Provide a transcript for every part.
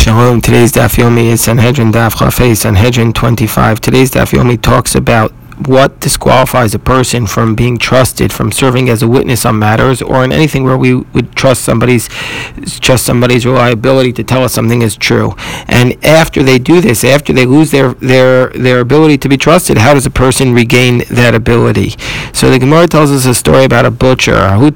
Shalom. Today's Daf Yomi is Sanhedrin Daf Chafei, Sanhedrin 25. Today's Daf Yomi talks about what disqualifies a person from being trusted, from serving as a witness on matters, or in anything where we would trust somebody's reliability to tell us something is true. And after they do this, after they lose their ability to be trusted, how does a person regain that ability? So the Gemara tells us a story about a butcher.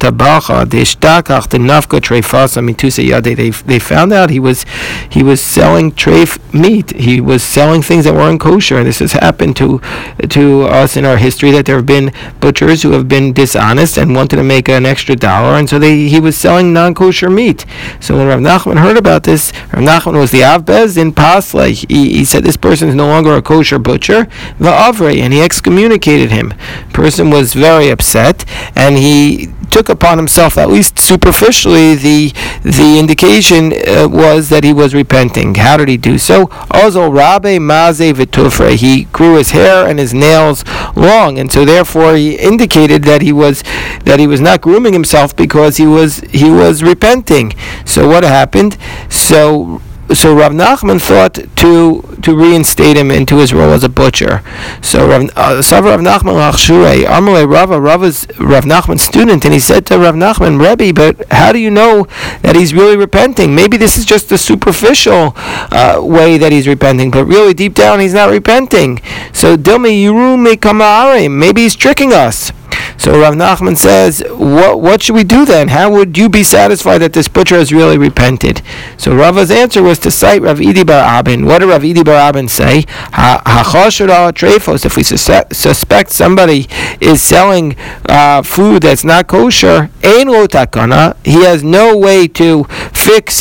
They found out he was selling treif meat. He was selling things that weren't kosher, and this has happened to us in our history, that there have been butchers who have been dishonest and wanted to make an extra dollar, and so he was selling non-kosher meat. So when Rav Nachman heard about this, Rav Nachman was the Av Bez in Pasla. He said this person is no longer a kosher butcher, va'avrei, and he excommunicated him. The person was very upset, and he took upon himself, at least superficially, the indication was that he was repenting. How did he do so? Ozo Rabbe Maze Vitufre. He grew his hair and his nails long, and so therefore he indicated that he was not grooming himself because he was repenting. So what happened? So Rav Nachman thought to reinstate him into his role as a butcher. So Rav Nachman Lachshure, Amalei Rav is Rav Nachman's student, and he said to Rav Nachman, Rebbe, but how do you know that he's really repenting? Maybe this is just the superficial way that he's repenting, but really deep down he's not repenting. So Dilme Yiru me Kama'arim, maybe he's tricking us. So Rav Nachman says, what should we do then? How would you be satisfied that this butcher has really repented? So Rava's answer was to cite Rav Idi Bar Abin. What did Rav Idi Bar Abin say? If we suspect somebody is selling food that's not kosher, ein lo takana, he has no way to fix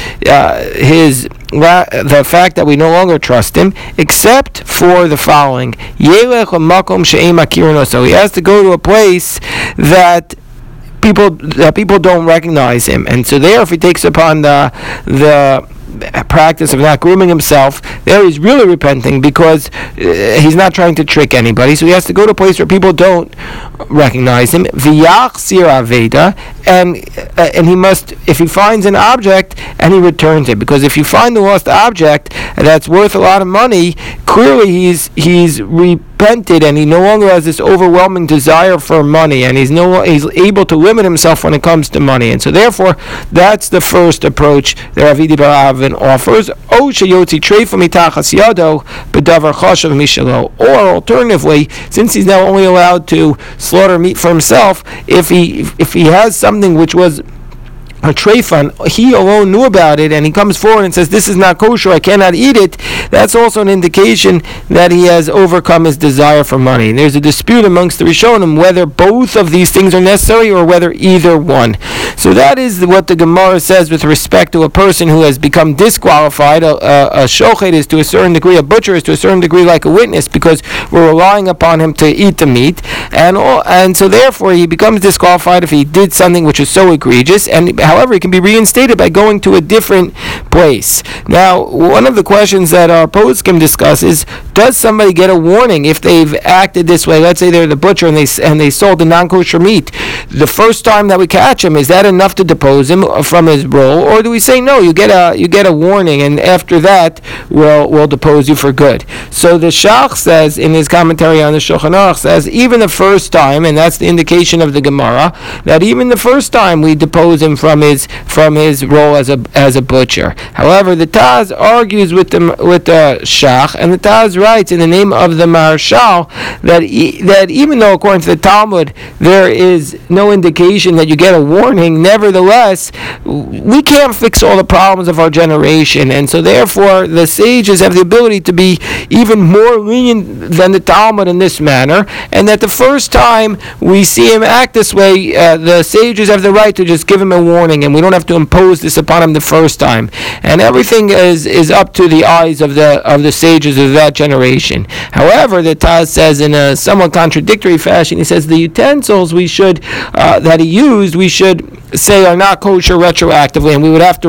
the fact that we no longer trust him, except for the following. So he has to go to a place that people don't recognize him, and so there, if he takes upon the practice of not grooming himself, there he's really repenting because he's not trying to trick anybody. So he has to go to a place where people don't recognize him. V'yachzir aveda, and he must, if he finds an object, and he returns it, because if you find the lost object that's worth a lot of money, clearly he's repented, and he no longer has this overwhelming desire for money, and he's able to limit himself when it comes to money, and so therefore that's the first approach that Rav Idi Bar Avin offers. Or alternatively, since he's now only allowed to slaughter meat for himself, if he has something which was a treifan, he alone knew about it, and he comes forward and says, this is not kosher, I cannot eat it, that's also an indication that he has overcome his desire for money. And there's a dispute amongst the Rishonim whether both of these things are necessary or whether either one. So that is what the Gemara says with respect to a person who has become disqualified. A shochet is to a certain degree, a butcher is to a certain degree like a witness, because we're relying upon him to eat the meat, and so therefore he becomes disqualified if he did something which is so egregious, and however, he can be reinstated by going to a different place. Now, one of the questions that our poskim discuss is, does somebody get a warning if they've acted this way? Let's say they're the butcher and they sold the non-kosher meat. The first time that we catch him, is that enough to depose him from his role, or do we say no? You get a warning, and after that we'll depose you for good. So the Shach says in his commentary on the Shulchan Aruch, says even the first time, and that's the indication of the Gemara, that even the first time we depose him from his role as a butcher. However, the Taz argues with the Shach, and the Taz writes in the name of the Marshal that even though according to the Talmud there is no indication that you get a warning, nevertheless we can't fix all the problems of our generation, and so therefore the sages have the ability to be even more lenient than the Talmud in this manner, and that the first time we see him act this way, the sages have the right to just give him a warning, and we don't have to impose this upon him the first time. And everything is up to the eyes of the sages of that generation. However, the Taz says in a somewhat contradictory fashion, he says the utensils that he used, we should say are not kosher retroactively, and we would have to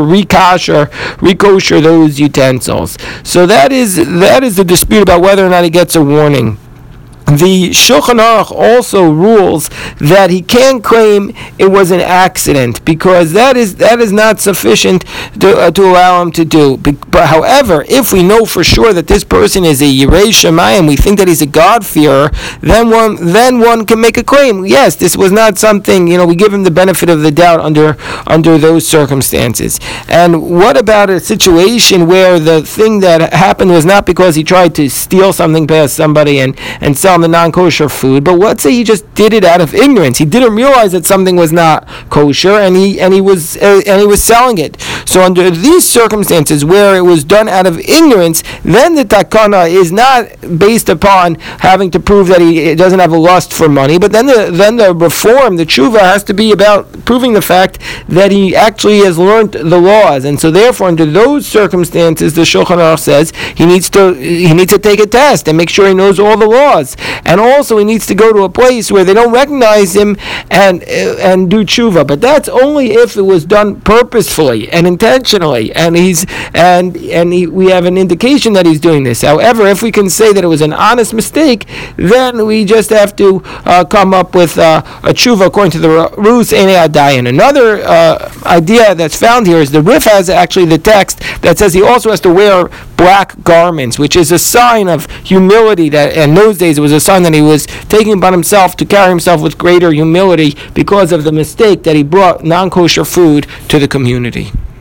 re-kosher those utensils. So that is the dispute about whether or not he gets a warning. the Shulchan Aruch also rules that he can't claim it was an accident, because that is not sufficient to allow him to do. But however, if we know for sure that this person is a Yirei Shamayim, we think that he's a God-fearer, then one can make a claim. Yes, this was not something, we give him the benefit of the doubt under those circumstances. And what about a situation where the thing that happened was not because he tried to steal something past somebody and sell the non-kosher food, but let's say he just did it out of ignorance. He didn't realize that something was not kosher, and he was selling it. So under these circumstances where it was done out of ignorance, then the takana is not based upon having to prove that he doesn't have a lust for money, but then the reform, the tshuva, has to be about proving the fact that he actually has learned the laws. And so therefore, under those circumstances, the Shulchan Aruch says he needs to take a test and make sure he knows all the laws. And also he needs to go to a place where they don't recognize him and do tshuva. But that's only if it was done purposefully and intentionally, and we have an indication that he's doing this. However, if we can say that it was an honest mistake, then we just have to come up with a tshuva according to the Rus Einei Adayin. Another idea that's found here is the Rif has actually the text that says he also has to wear black garments, which is a sign of humility. That in those days it was a sign that he was taking upon himself to carry himself with greater humility because of the mistake that he brought non-kosher food to the community.